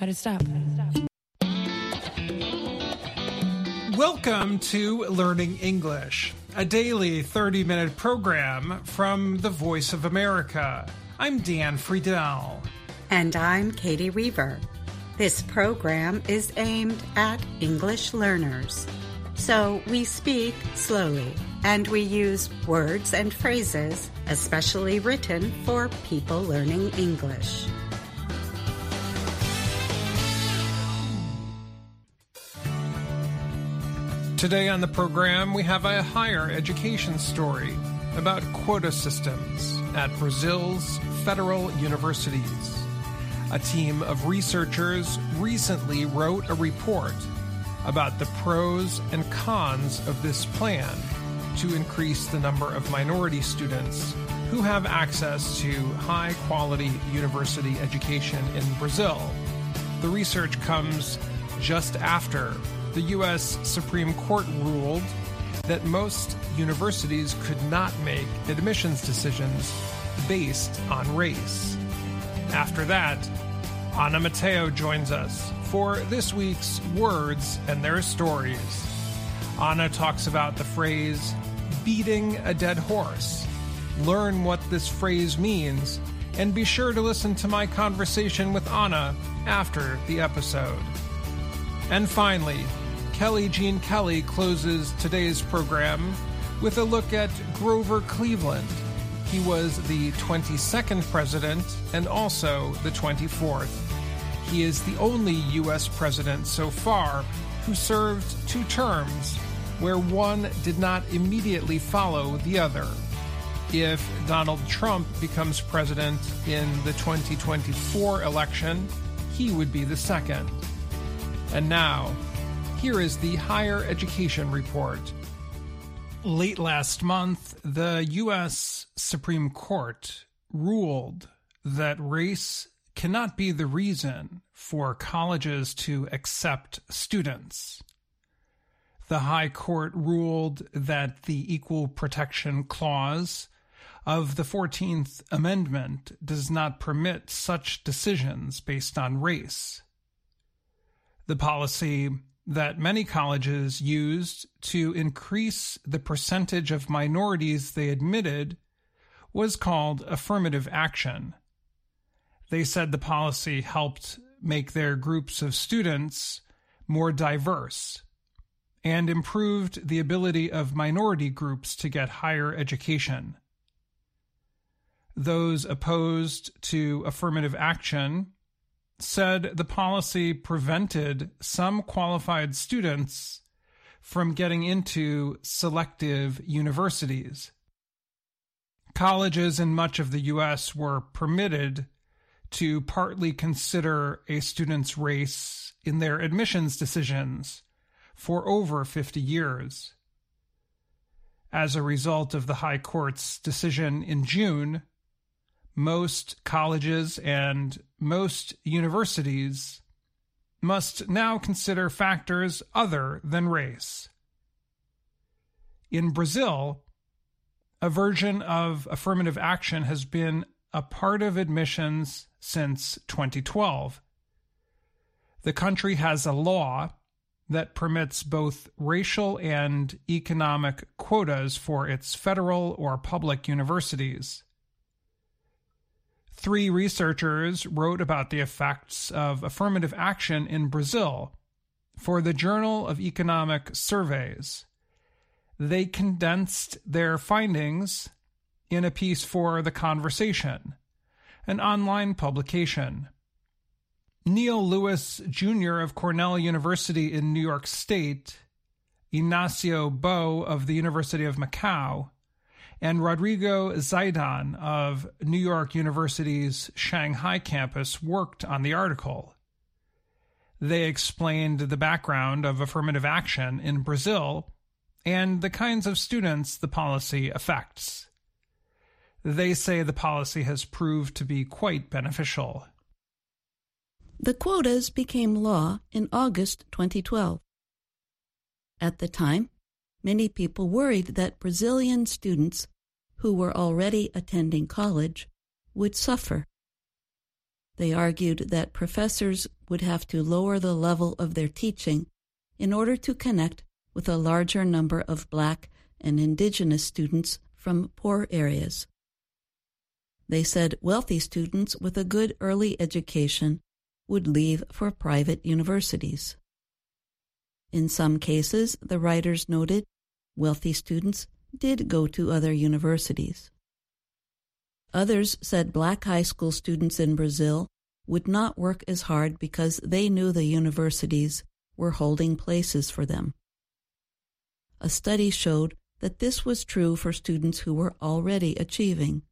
How to stop. Welcome to Learning English, a daily 30-minute program from the Voice of America. I'm Dan Friedel. And I'm Katie Weaver. This program is aimed at English learners. So we speak slowly, and we use words and phrases especially written for people learning English. Today on the program, we have a higher education story about quota systems at Brazil's federal universities. A team of researchers recently wrote a report about the pros and cons of this plan to increase the number of minority students who have access to high-quality university education in Brazil. The research comes just after the U.S. Supreme Court ruled that most universities could not make admissions decisions based on race. After that, Ana Mateo joins us for this week's Words and Their Stories. Ana talks about the phrase, beating a dead horse. Learn what this phrase means, and be sure to listen to my conversation with Ana after the episode. And finally, Kelly Jean Kelly closes today's program with a look at Grover Cleveland. He was the 22nd president and also the 24th. He is the only U.S. president so far who served 2 terms, where one did not immediately follow the other. If Donald Trump becomes president in the 2024 election, he would be the second. And now, here is the Higher Education Report. Late last month, the U.S. Supreme Court ruled that race cannot be the reason for colleges to accept students. The High Court ruled that the Equal Protection Clause of the 14th Amendment does not permit such decisions based on race. The policy that many colleges used to increase the percentage of minorities they admitted was called affirmative action. They said the policy helped make their groups of students more diverse and improved the ability of minority groups to get higher education. Those opposed to affirmative action said the policy prevented some qualified students from getting into selective universities. Colleges in much of the U.S. were permitted to partly consider a student's race in their admissions decisions for over 50 years. As a result of the High Court's decision in June, most colleges and most universities must now consider factors other than race. In Brazil, a version of affirmative action has been a part of admissions since 2012. The country has a law that permits both racial and economic quotas for its federal or public universities. 3 researchers wrote about the effects of affirmative action in Brazil for the Journal of Economic Surveys. They condensed their findings in a piece for The Conversation, an online publication. Neil Lewis Jr. of Cornell University in New York State, Ignacio Bo of the University of Macau, and Rodrigo Zaidan of New York University's Shanghai campus worked on the article. They explained the background of affirmative action in Brazil and the kinds of students the policy affects. They say the policy has proved to be quite beneficial. The quotas became law in August 2012. At the time, many people worried that Brazilian students who were already attending college would suffer. They argued that professors would have to lower the level of their teaching in order to connect with a larger number of Black and Indigenous students from poor areas. They said wealthy students with a good early education would leave for private universities. In some cases, the writers noted, wealthy students did go to other universities. Others said Black high school students in Brazil would not work as hard because they knew the universities were holding places for them. A study showed that this was true for students who were already achieving.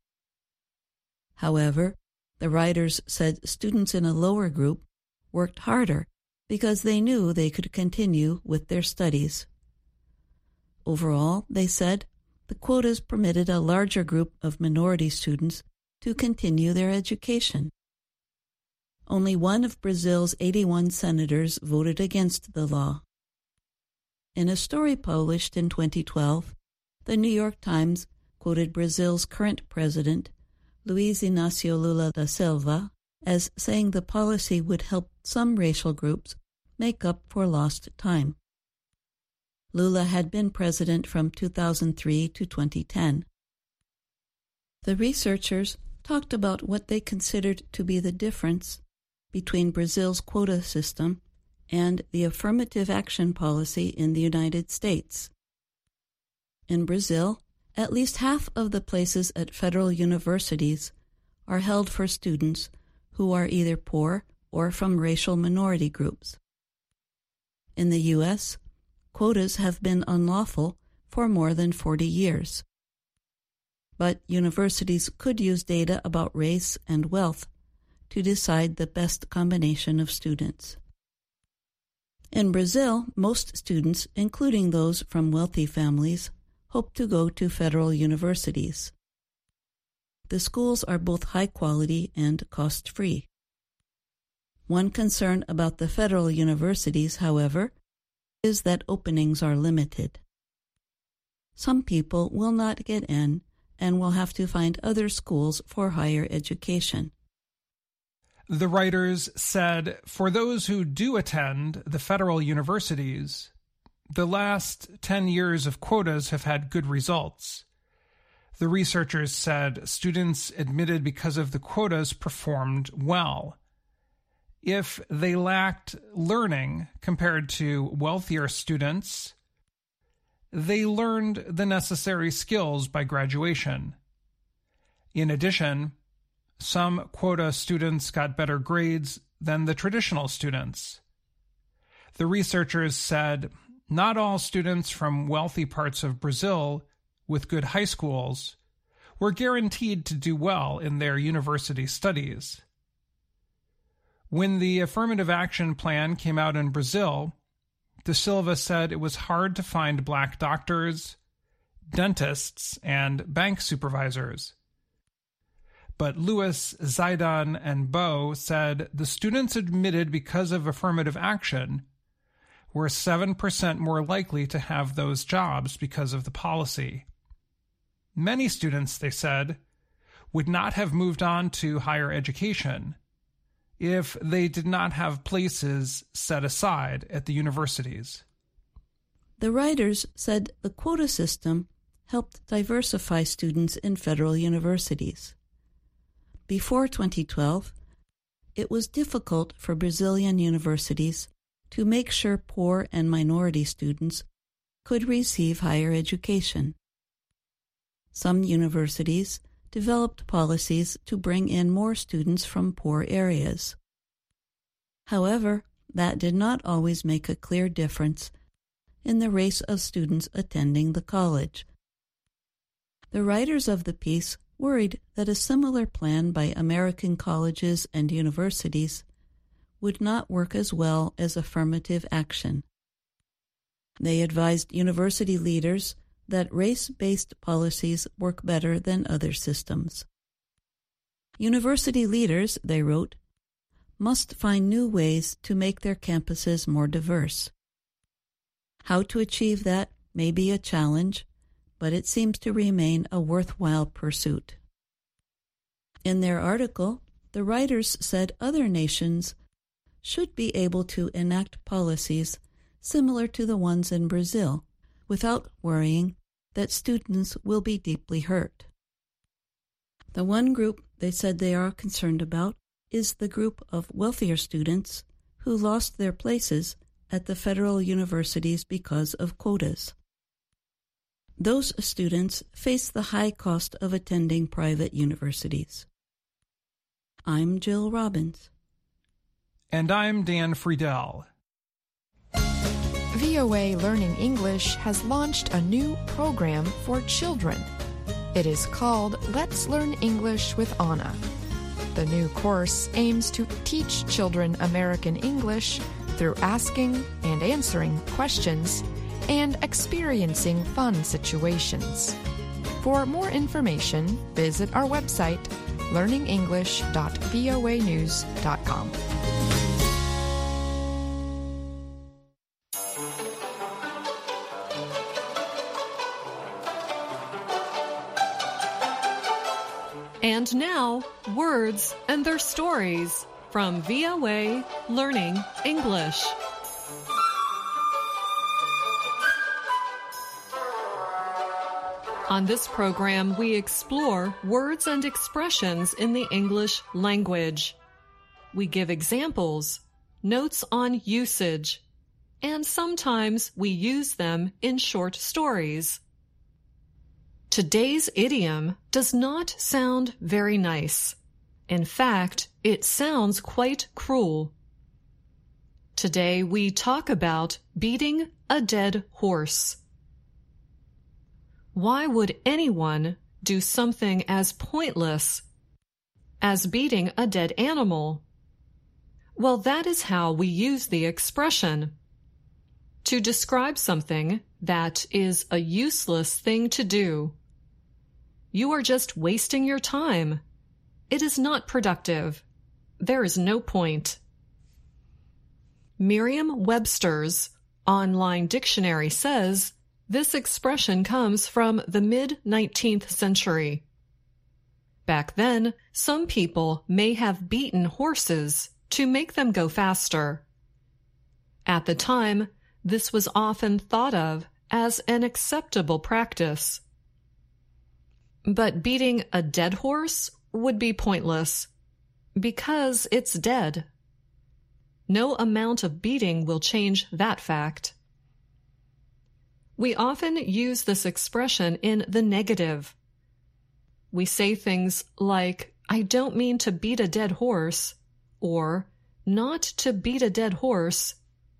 However, the writers said students in a lower group worked harder because they knew they could continue with their studies. Overall, they said, the quotas permitted a larger group of minority students to continue their education. Only one of Brazil's 81 senators voted against the law. In a story published in 2012, the New York Times quoted Brazil's current president, Luiz Inácio Lula da Silva, as saying the policy would help some racial groups make up for lost time. Lula had been president from 2003 to 2010. The researchers talked about what they considered to be the difference between Brazil's quota system and the affirmative action policy in the United States. In Brazil, at least half of the places at federal universities are held for students who are either poor or from racial minority groups. In the U.S., quotas have been unlawful for more than 40 years. But universities could use data about race and wealth to decide the best combination of students. In Brazil, most students, including those from wealthy families, hope to go to federal universities. The schools are both high quality and cost-free. One concern about the federal universities, however, is that openings are limited. Some people will not get in and will have to find other schools for higher education. The writers said for those who do attend the federal universities, the last 10 years of quotas have had good results. The researchers said students admitted because of the quotas performed well. If they lacked learning compared to wealthier students, they learned the necessary skills by graduation. In addition, some quota students got better grades than the traditional students. The researchers said not all students from wealthy parts of Brazil with good high schools were guaranteed to do well in their university studies. When the affirmative action plan came out in Brazil, Da Silva said it was hard to find Black doctors, dentists, and bank supervisors. But Lewis, Zaidan, and Bo said the students admitted because of affirmative action were 7% more likely to have those jobs because of the policy. Many students, they said, would not have moved on to higher education if they did not have places set aside at the universities. The writers said the quota system helped diversify students in federal universities. Before 2012, it was difficult for Brazilian universities to make sure poor and minority students could receive higher education. Some universities developed policies to bring in more students from poor areas. However, that did not always make a clear difference in the race of students attending the college. The writers of the piece worried that a similar plan by American colleges and universities would not work as well as affirmative action. They advised university leaders that race-based policies work better than other systems. University leaders, they wrote, must find new ways to make their campuses more diverse. How to achieve that may be a challenge, but it seems to remain a worthwhile pursuit. In their article, The writers said other nations should be able to enact policies similar to the ones in Brazil without worrying that students will be deeply hurt. The one group they said they are concerned about is the group of wealthier students who lost their places at the federal universities because of quotas. Those students face the high cost of attending private universities. I'm Jill Robbins. And I'm Dan Friedel. VOA Learning English has launched a new program for children. It is called Let's Learn English with Anna. The new course aims to teach children American English through asking and answering questions and experiencing fun situations. For more information, visit our website, learningenglish.voanews.com. And now, words and their stories from VOA Learning English. On this program, we explore words and expressions in the English language. We give examples, notes on usage, and sometimes we use them in short stories. Today's idiom does not sound very nice. In fact, it sounds quite cruel. Today we talk about beating a dead horse. Why would anyone do something as pointless as beating a dead animal? Well, that is how we use the expression. To describe something that is a useless thing to do. You are just wasting your time. It is not productive. There is no point. Merriam-Webster's online dictionary says this expression comes from the mid-19th century. Back then, some people may have beaten horses to make them go faster. At the time, this was often thought of as an acceptable practice. But beating a dead horse would be pointless, because it's dead. No amount of beating will change that fact. We often use this expression in the negative. We say things like, I don't mean to beat a dead horse, or not to beat a dead horse.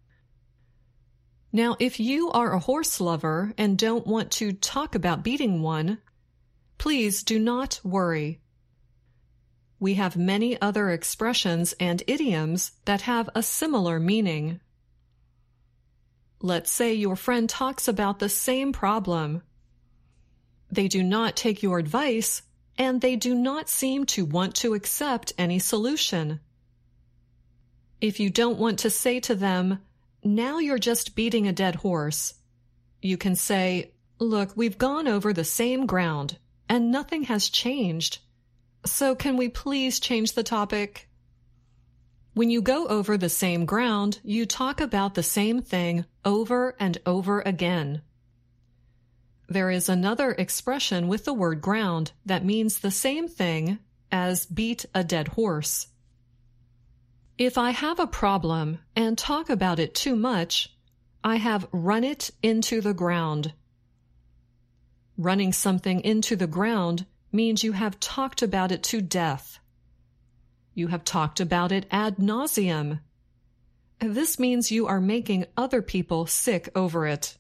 Now, if you are a horse lover and don't want to talk about beating one, please do not worry. We have many other expressions and idioms that have a similar meaning. Let's say your friend talks about the same problem. They do not take your advice, and they do not seem to want to accept any solution. If you don't want to say to them, now you're just beating a dead horse, you can say, look, we've gone over the same ground, and nothing has changed. So can we please change the topic? When you go over the same ground, you talk about the same thing over and over again. There is another expression with the word ground that means the same thing as beat a dead horse. If I have a problem and talk about it too much, I have run it into the ground. Running something into the ground means you have talked about it to death. You have talked about it ad nauseum. This means you are making other people sick over it.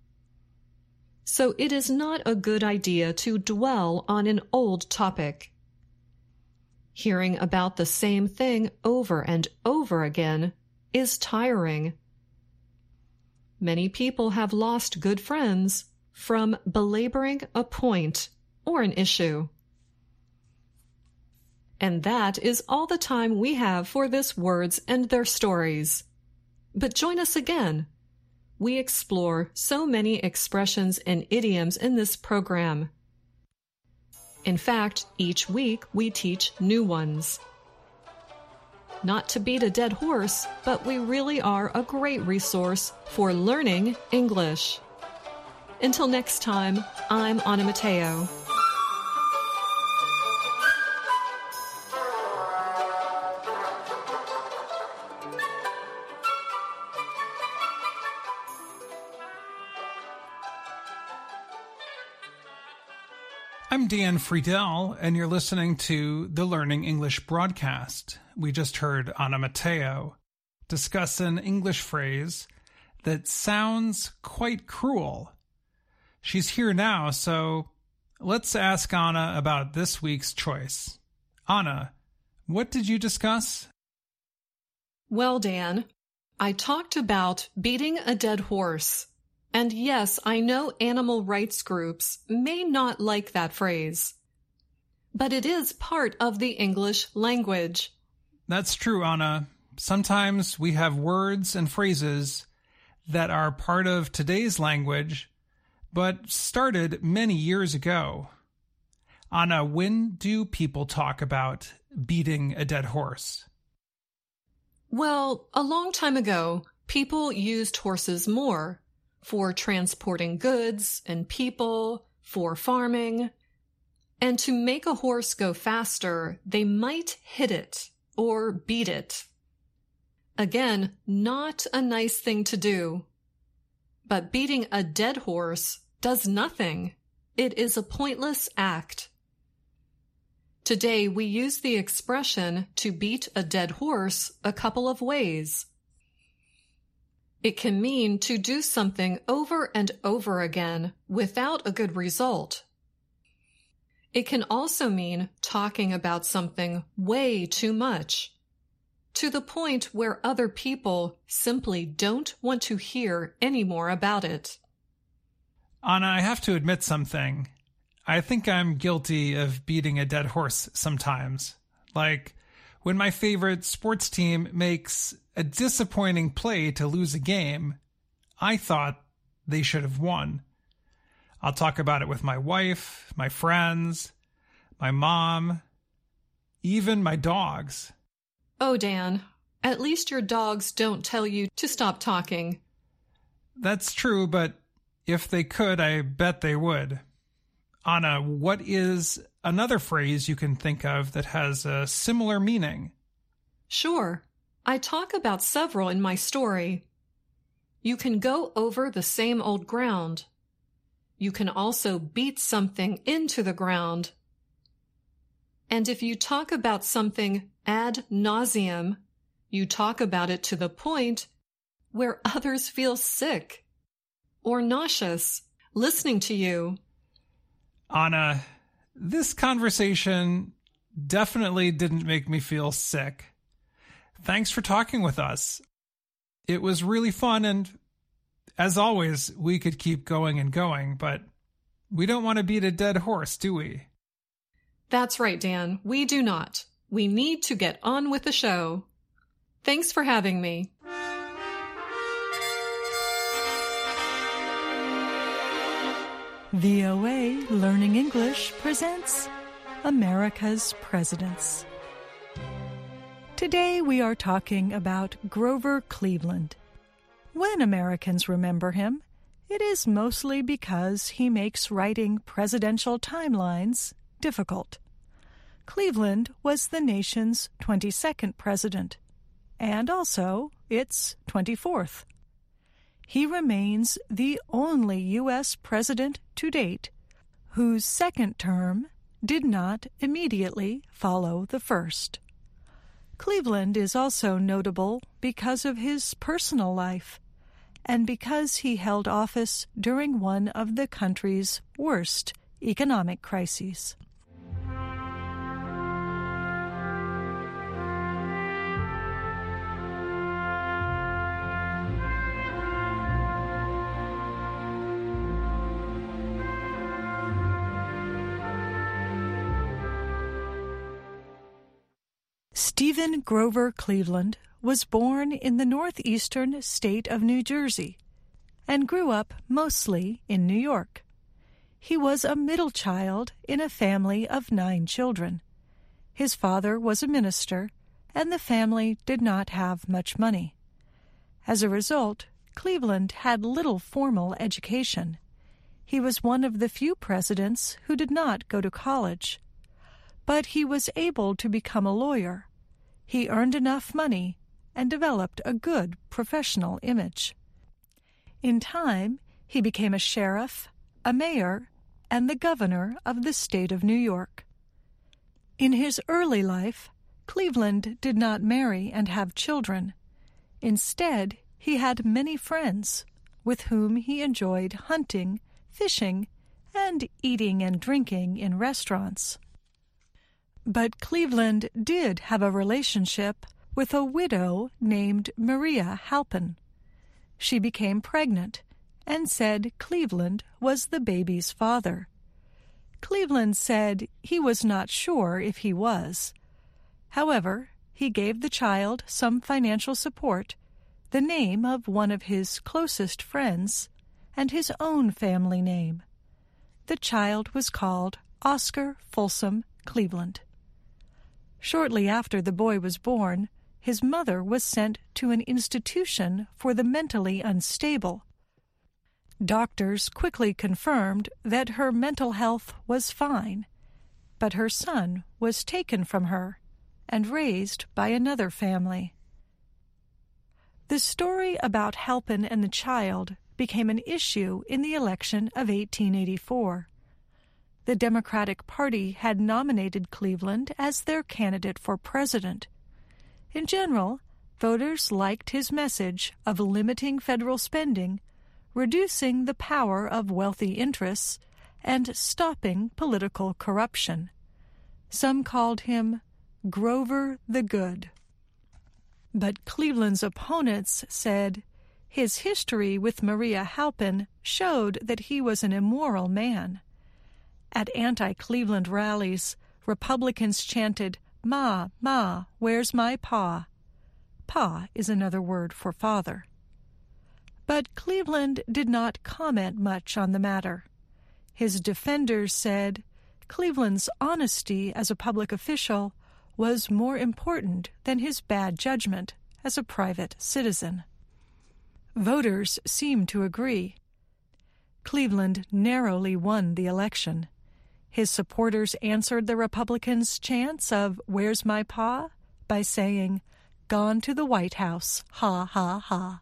So it is not a good idea to dwell on an old topic. Hearing about the same thing over and over again is tiring. Many people have lost good friends from belaboring a point or an issue. And that is all the time we have for this Words and Their Stories. But join us again. We explore so many expressions and idioms in this program. In fact, each week we teach new ones. not to beat a dead horse, but we really are a great resource for learning English. Until next time, I'm Anna Matteo. I'm Dan Friedel, and you're listening to the Learning English broadcast. We just heard Anna Matteo discuss an English phrase that sounds quite cruel. She's here now, so let's ask Anna about this week's choice. Anna, what did you discuss? Well, Dan, I talked about beating a dead horse. And yes, I know animal rights groups may not like that phrase, but it is part of the English language. That's true, Anna. Sometimes we have words and phrases that are part of today's language, but started many years ago. Anna, when do people talk about beating a dead horse? Well, a long time ago, people used horses more for transporting goods and people, for farming. And to make a horse go faster, they might hit it or beat it. Again, not a nice thing to do. But beating a dead horse does nothing. It is a pointless act. Today, we use the expression to beat a dead horse a couple of ways. It can mean to do something over and over again without a good result. It can also mean talking about something way too much, to the point where other people simply don't want to hear any more about it. Anna, I have to admit something. I think I'm guilty of beating a dead horse sometimes. Like when my favorite sports team makes a disappointing play to lose a game, I thought they should have won. I'll talk about it with my wife, my friends, my mom, even my dogs. Oh, Dan, at least your dogs don't tell you to stop talking. That's true, but if they could, I bet they would. Anna, what is another phrase you can think of that has a similar meaning? Sure. I talk about several in my story. You can go over the same old ground. You can also beat something into the ground. And if you talk about something ad nauseum, you talk about it to the point where others feel sick or nauseous listening to you. Anna, this conversation definitely didn't make me feel sick. Thanks for talking with us. It was really fun, and as always, we could keep going and going, but we don't want to beat a dead horse, do we? That's right, Dan. We do not. We need to get on with the show. Thanks for having me. VOA Learning English presents America's Presidents. Today we are talking about Grover Cleveland. When Americans remember him, it is mostly because he makes writing presidential timelines difficult. Cleveland was the nation's 22nd president, and also its 24th. He remains the only U.S. president to date whose second term did not immediately follow the first. Cleveland is also notable because of his personal life and because he held office during one of the country's worst economic crises. Stephen Grover Cleveland was born in the northeastern state of New Jersey and grew up mostly in New York. He was a middle child in a family of 9 children. His father was a minister, and the family did not have much money. As a result, Cleveland had little formal education. He was one of the few presidents who did not go to college. But he was able to become a lawyer. He earned enough money and developed a good professional image. In time, he became a sheriff, a mayor, and the governor of the state of New York. In his early life, Cleveland did not marry and have children. Instead, he had many friends with whom he enjoyed hunting, fishing, and eating and drinking in restaurants. But Cleveland did have a relationship with a widow named Maria Halpin. She became pregnant and said Cleveland was the baby's father. Cleveland said he was not sure if he was. However, he gave the child some financial support, the name of one of his closest friends, and his own family name. The child was called Oscar Folsom Cleveland. Shortly after the boy was born, his mother was sent to an institution for the mentally unstable. Doctors quickly confirmed that her mental health was fine, but her son was taken from her and raised by another family. The story about Halpin and the child became an issue in the election of 1884. The Democratic Party had nominated Cleveland as their candidate for president. In general, voters liked his message of limiting federal spending, reducing the power of wealthy interests, and stopping political corruption. Some called him Grover the Good. But Cleveland's opponents said his history with Maria Halpin showed that he was an immoral man. At anti-Cleveland rallies, Republicans chanted, "Ma, Ma, where's my pa?" Pa is another word for father. But Cleveland did not comment much on the matter. His defenders said Cleveland's honesty as a public official was more important than his bad judgment as a private citizen. Voters seemed to agree. Cleveland narrowly won the election. His supporters answered the Republicans' chants of "Where's my pa?" by saying, "Gone to the White House, ha, ha, ha."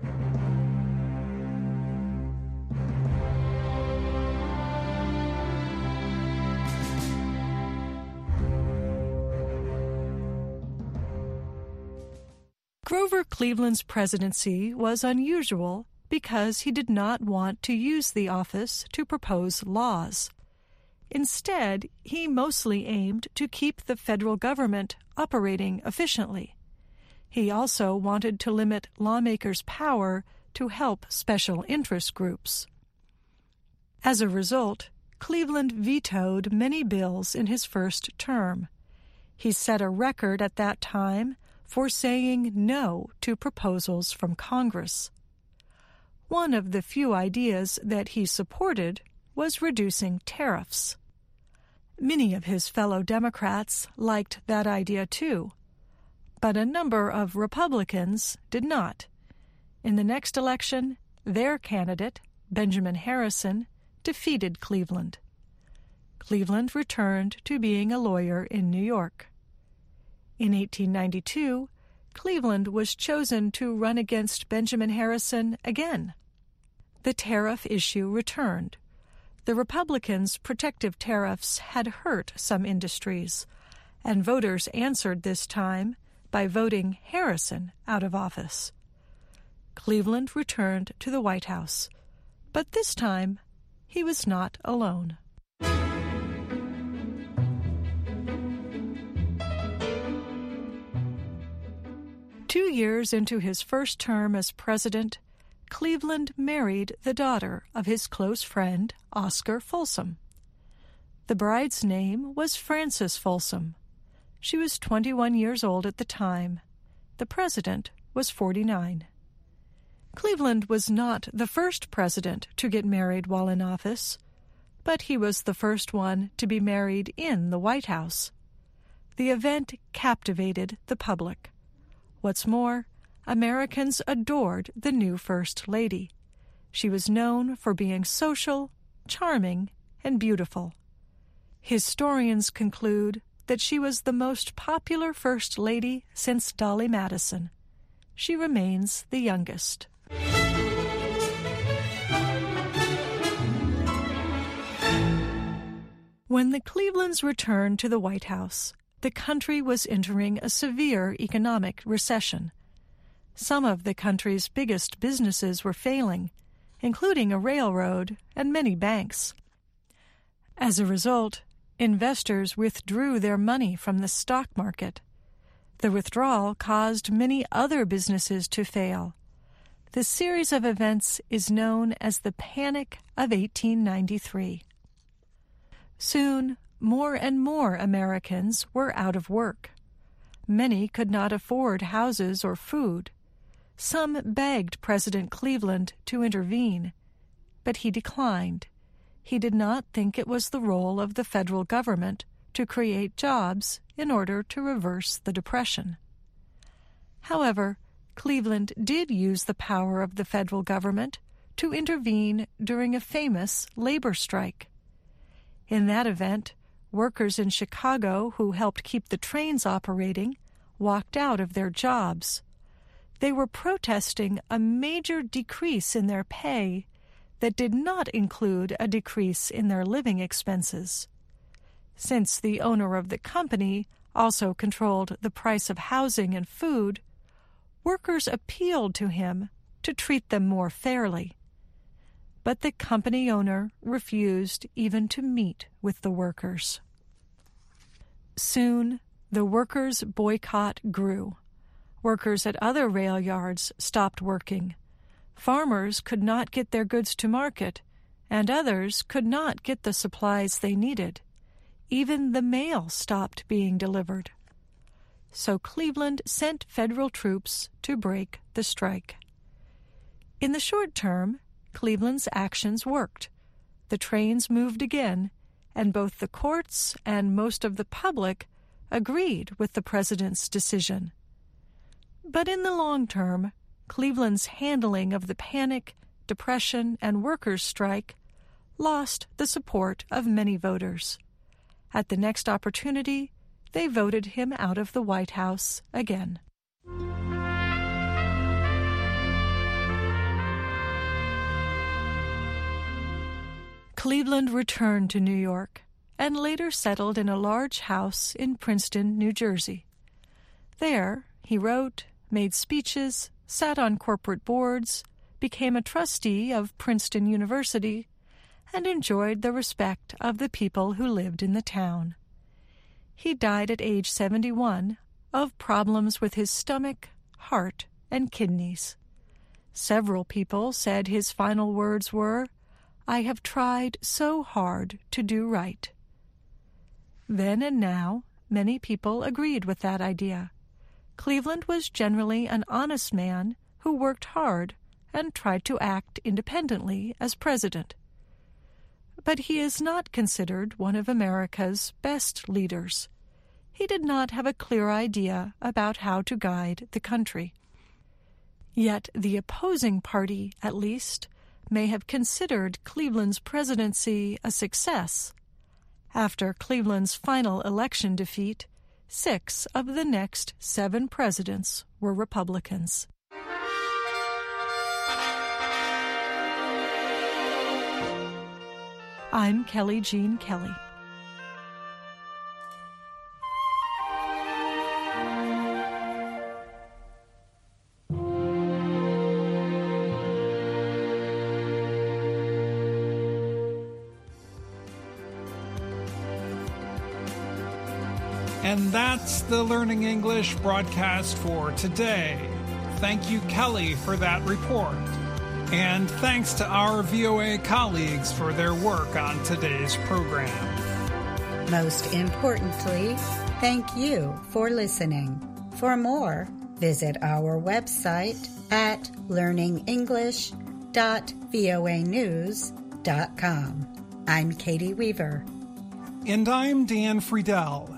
Grover Cleveland's presidency was unusual because he did not want to use the office to propose laws. Instead, he mostly aimed to keep the federal government operating efficiently. He also wanted to limit lawmakers' power to help special interest groups. As a result, Cleveland vetoed many bills in his first term. He set a record at that time for saying no to proposals from Congress. One of the few ideas that he supported was reducing tariffs. Many of his fellow Democrats liked that idea too, but a number of Republicans did not. In the next election, their candidate, Benjamin Harrison, defeated Cleveland. Cleveland returned to being a lawyer in New York. In 1892, Cleveland was chosen to run against Benjamin Harrison again. The tariff issue returned. The Republicans' protective tariffs had hurt some industries, and voters answered this time by voting Harrison out of office. Cleveland returned to the White House, but this time he was not alone. Two years into his first term as president, Cleveland married the daughter of his close friend, Oscar Folsom. The bride's name was Frances Folsom. She was 21 years old at the time. The president was 49. Cleveland was not the first president to get married while in office, but he was the first one to be married in the White House. The event captivated the public. What's more, Americans adored the new First Lady. She was known for being social, charming, and beautiful. Historians conclude that she was the most popular First Lady since Dolly Madison. She remains the youngest. When the Clevelands returned to the White House, the country was entering a severe economic recession. Some of the country's biggest businesses were failing, including a railroad and many banks. As a result, investors withdrew their money from the stock market. The withdrawal caused many other businesses to fail. The series of events is known as the Panic of 1893. Soon, more and more Americans were out of work. Many could not afford houses or food. Some begged President Cleveland to intervene, but he declined. He did not think it was the role of the federal government to create jobs in order to reverse the Depression. However, Cleveland did use the power of the federal government to intervene during a famous labor strike. In that event, workers in Chicago who helped keep the trains operating walked out of their jobs. They were protesting a major decrease in their pay that did not include a decrease in their living expenses. Since the owner of the company also controlled the price of housing and food, workers appealed to him to treat them more fairly. But the company owner refused even to meet with the workers. Soon, the workers' boycott grew. Workers at other rail yards stopped working. Farmers could not get their goods to market, and others could not get the supplies they needed. Even the mail stopped being delivered. So Cleveland sent federal troops to break the strike. In the short term, Cleveland's actions worked. The trains moved again, and both the courts and most of the public agreed with the president's decision. But in the long term, Cleveland's handling of the panic, depression, and workers' strike lost the support of many voters. At the next opportunity, they voted him out of the White House again. Cleveland returned to New York and later settled in a large house in Princeton, New Jersey. There, he wrote, made speeches, sat on corporate boards, became a trustee of Princeton University, and enjoyed the respect of the people who lived in the town. He died at age 71 of problems with his stomach, heart, and kidneys. Several people said his final words were, "I have tried so hard to do right." Then and now, many people agreed with that idea. Cleveland was generally an honest man who worked hard and tried to act independently as president. But he is not considered one of America's best leaders. He did not have a clear idea about how to guide the country. Yet the opposing party, at least, may have considered Cleveland's presidency a success. After Cleveland's final election defeat, 6 of the next 7 presidents were Republicans. I'm Kelly Jean Kelly. And that's the Learning English broadcast for today. Thank you, Kelly, for that report. And thanks to our VOA colleagues for their work on today's program. Most importantly, thank you for listening. For more, visit our website at learningenglish.voanews.com. I'm Katie Weaver. And I'm Dan Friedel.